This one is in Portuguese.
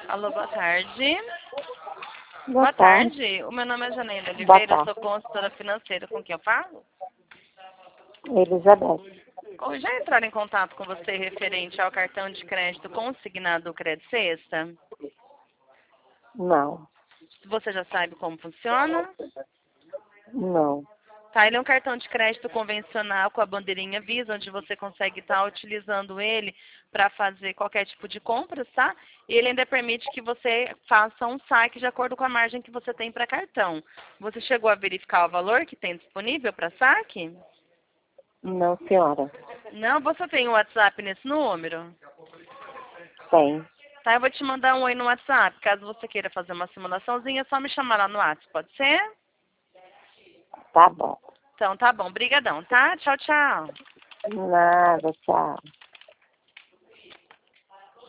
Alô, boa tarde. Boa tarde. Tarde. O meu nome é Janaína Oliveira, eu sou consultora financeira. Com quem eu falo? Elizabeth. Ou já entraram em contato com você referente ao cartão de crédito consignado Credit Sexta? Não. Você já sabe como funciona? Não. Tá, ele é um cartão de crédito convencional com a bandeirinha Visa, onde você consegue estar utilizando ele para fazer qualquer tipo de compra, tá? E ele ainda permite que você faça um saque de acordo com a margem que você tem para cartão. Você chegou a verificar o valor que tem disponível para saque? Não, senhora. Não? Você tem o WhatsApp nesse número? Tem. Tá, eu vou te mandar um oi no WhatsApp. Caso você queira fazer uma simulaçãozinha, é só me chamar lá no WhatsApp, pode ser? Tá bom. Então tá bom, brigadão, tá? Tchau, tchau. Nada, tchau.